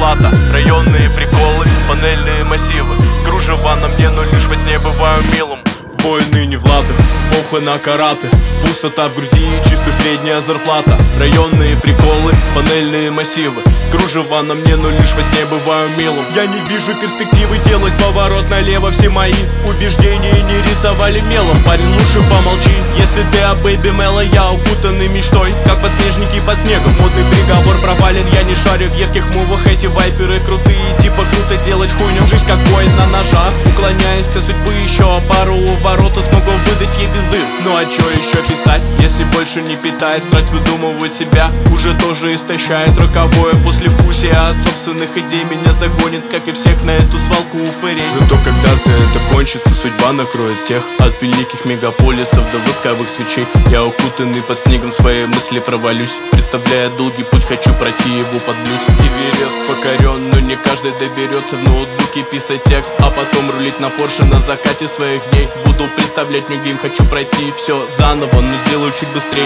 зарплата. Районные приколы, панельные массивы. Кружева на мне, но лишь во сне бываю милым. Войны не в латах, похуй на караты. Пустота в груди и чисто средняя зарплата. Районные приколы, панельные массивы. Кружева на мне, но лишь во сне бываю милым. Я не вижу перспективы делать поворот налево. Все мои убеждения не рисовали мелом. Парень, лучше помолчи, если ты о Бэйби Мело. Я укутанный мечтой, как подснежники под снегом. Модный приговор провален, я не шарю в едких мувах. Эти вайперы крутые, типа круто делать хуйню. Жизнь как бой на ножах, уклоняясь от судьбы. Еще пару ворота смогу выдать ей пизды. Ну а чё еще писать, если больше не питает страсть выдумывать себя? Уже тоже истощает роковое послевкусие. От собственных идей меня загонит, как и всех, на эту свалку упырей. Зато когда-то это кончится, судьба накроет всех. От великих мегаполисов до восковых свечей. Я укутанный под снегом, свои мысли провалюсь. Представляя долгий путь, хочу пройти его под блюз. Эверест покорен, но не каждый доберется в ноутбуке писать текст, а потом рулить на Порше на закате своих дней. Буду представлять new game, хочу пройти все заново, но сделаю чуть быстрей.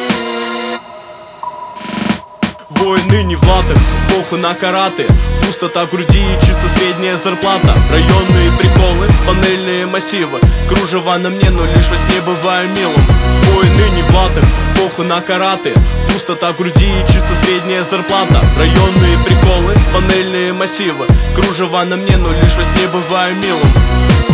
Войны не в латах, похуй на караты. Пустота в груди и чисто средняя зарплата. Районные приколы, панельные массивы. Кружева на мне, но лишь во сне бываю милым. Войны не в латах, похуй на караты. Пустота в груди и чисто средняя зарплата. Районные приколы, панельные массивы. Кружева на мне, но лишь во сне бываю милым.